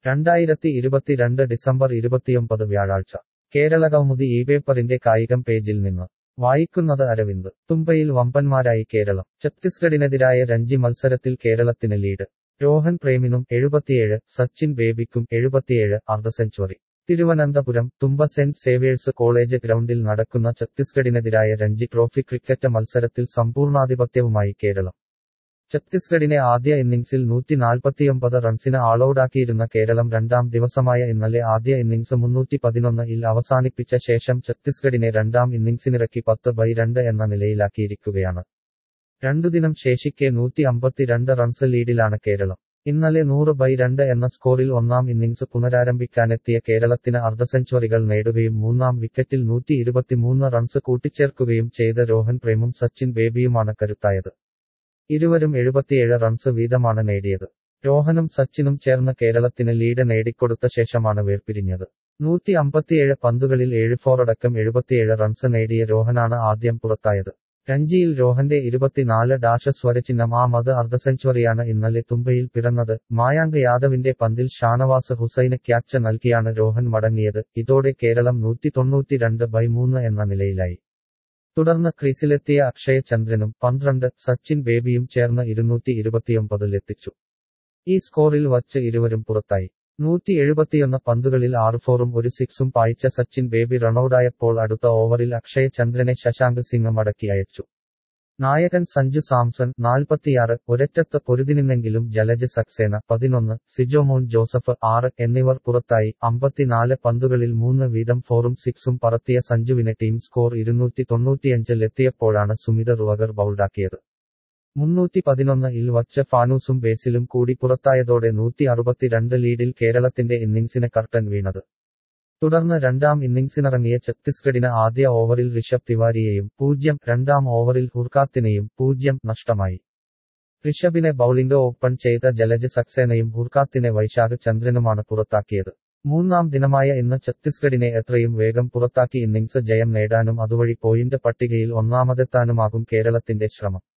2022 December 29 വ്യാഴാഴ്ച കേരളകൗമുദി ഈ പേപ്പറിന്റെ കായികം പേജിൽ നിന്ന് വായിക്കുന്നത് അരവിന്ദ്. തുമ്പയിൽ വമ്പന്മാരായി കേരളം. ഛത്തീസ്ഗഡിനെതിരായ രഞ്ജി മത്സരത്തിൽ കേരളത്തിന് ലീഡ്. രോഹൻ പ്രേമിനും 77, സച്ചിൻ ബേബിക്കും 77 അർദ്ധ century. Thiruvananthapuram Thumba saint Xavier's college ഗ്രൗണ്ടിൽ നടക്കുന്ന ഛത്തീസ്ഗഡിനെതിരായ രഞ്ജി ട്രോഫി ക്രിക്കറ്റ് മത്സരത്തിൽ സമ്പൂർണാധിപത്യവുമായി കേരളം. ഛത്തീസ്ഗഡിനെ ആദ്യ ഇന്നിംഗ്സിൽ 149 റൺസിന് ആളൌടാക്കിയിരുന്ന കേരളം രണ്ടാം ദിവസമായ ഇന്നലെ ആദ്യ ഇന്നിംഗ്സ് 311-ൽ അവസാനിപ്പിച്ച ശേഷം ഛത്തീസ്ഗഡിനെ രണ്ടാം ഇന്നിംഗ്സിനിറക്കി 10/2 എന്ന നിലയിലാക്കിയിരിക്കുകയാണ്. രണ്ടുദിനം ശേഷിക്കെ 152 റൺസ് ലീഡിലാണ് കേരളം. ഇന്നലെ 100/2 എന്ന സ്കോറിൽ ഒന്നാം ഇന്നിംഗ്സ് പുനരാരംഭിക്കാനെത്തിയ കേരളത്തിന് അർദ്ധസെഞ്ചുറികൾ നേടുകയും മൂന്നാം വിക്കറ്റിൽ 123 റൺസ് കൂട്ടിച്ചേർക്കുകയും ചെയ്ത രോഹൻ പ്രേമും സച്ചിൻ ബേബിയുമാണ് കരുത്തായത്. ഇരുവരും 77 റൺസ് വീതമാണ് നേടിയത്. രോഹനും സച്ചിനും ചേർന്ന് കേരളത്തിന് ലീഡ് നേടിക്കൊടുത്ത ശേഷമാണ് വേർപിരിഞ്ഞത്. 157 പന്തുകളിൽ 7 ഫോറടക്കം 77 റൺസ് നേടിയ രോഹനാണ് ആദ്യം പുറത്തായത്. രഞ്ജിയിൽ രോഹന്റെ 24 സ്വരചിഹ്നം ആമത് അർദ്ധസെഞ്ചുറിയാണ് ഇന്നലെ തുമ്പയിൽ പിറന്നത്. മായാങ്ക് യാദവിന്റെ പന്തിൽ ഷാനവാസ് ഹുസൈന് ക്യാച്ച് നൽകിയാണ് രോഹൻ മടങ്ങിയത്. ഇതോടെ കേരളം 192/3 എന്ന നിലയിലായി. തുടർന്ന് ക്രീസിലെത്തിയ അക്ഷയ ചന്ദ്രനും 12, സച്ചിൻ ബേബിയും ചേർന്ന് 229-ലെത്തിച്ചു. ഈ സ്കോറിൽ വച്ച് ഇരുവരും പുറത്തായി. 171 പന്തുകളിൽ 6 ഫോറും 1 സിക്സും പായിച്ച സച്ചിൻ ബേബി റണ്ണൌടായപ്പോൾ അടുത്ത ഓവറിൽ അക്ഷയ ചന്ദ്രനെ ശശാങ്ക് സിംഗ് മടക്കി അയച്ചു. നായകൻ സഞ്ജു സാംസൺ 46 ഒരറ്റത്ത് പൊരുതിനിന്നെങ്കിലും ജലജ് സക്സേന 11, സിജോമോൻ ജോസഫ് 6 എന്നിവർ പുറത്തായി. 54 പന്തുകളിൽ 3 വീതം ഫോറും സിക്സും പറത്തിയ സഞ്ജുവിനെ ടീം സ്കോർ 295-ലെത്തിയപ്പോഴാണ് സുമിത് റുവഗർ ബൗൾഡാക്കിയത്. 311-ൽ വച്ച് ഫാനൂസും ബേസിലും കൂടി പുറത്തായതോടെ 162 ലീഡിൽ കേരളത്തിന്റെ ഇന്നിംഗ്സിന് കർട്ടൻ വീണത്. തുടർന്ന് രണ്ടാം ഇന്നിംഗ്സിനിറങ്ങിയ ഛത്തീസ്ഗഡിന് ആദ്യ ഓവറിൽ ഋഷഭ് തിവാരിയെയും 0, രണ്ടാം ഓവറിൽ ഹുർക്കാത്തിനെയും 0 നഷ്ടമായി. ഋഷഭിനെ ബൌളിംഗ് ഓപ്പൺ ചെയ്ത ജലജ് സക്സേനയും ഹുർക്കാത്തിനെ വൈശാഖ് ചന്ദ്രനുമാണ് പുറത്താക്കിയത്. മൂന്നാം ദിനമായ ഇന്ന് ഛത്തീസ്ഗഡിനെ എത്രയും വേഗം പുറത്താക്കി ഇന്നിംഗ്സ് ജയം നേടാനും അതുവഴി പോയിന്റ് പട്ടികയിൽ ഒന്നാമതെത്താനുമാകും കേരളത്തിന്റെ ശ്രമം.